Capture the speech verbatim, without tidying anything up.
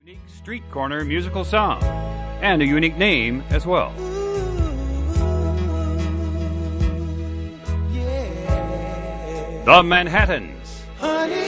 Unique street corner musical song, and a unique name as well. The Manhattans. Honey.